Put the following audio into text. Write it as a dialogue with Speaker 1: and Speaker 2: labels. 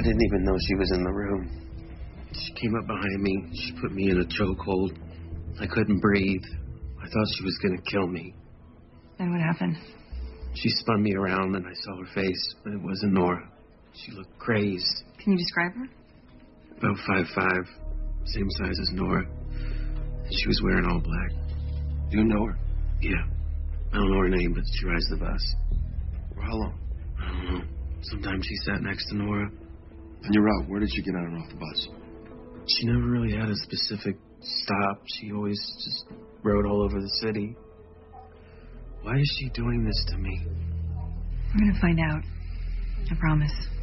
Speaker 1: I didn't even know she was in the room. She came up behind me. She put me in a chokehold. I couldn't breathe. I thought she was going to kill me.
Speaker 2: Then what happened?
Speaker 1: She spun me around and I saw her face, but it wasn't Nora. She looked crazed.
Speaker 2: Can you describe her?
Speaker 1: About 5'5", same size as Nora. And she was wearing all black.
Speaker 3: You know her?
Speaker 1: Yeah. I don't know her name, but she rides the bus.
Speaker 3: For how long?
Speaker 1: I don't know. Sometimes she sat next to Nora.
Speaker 3: On your route, where did she get on and off the bus?
Speaker 1: She never really had a specific stop. She always just rode all over the city. Why is she doing this to me?
Speaker 2: We're gonna find out. I promise.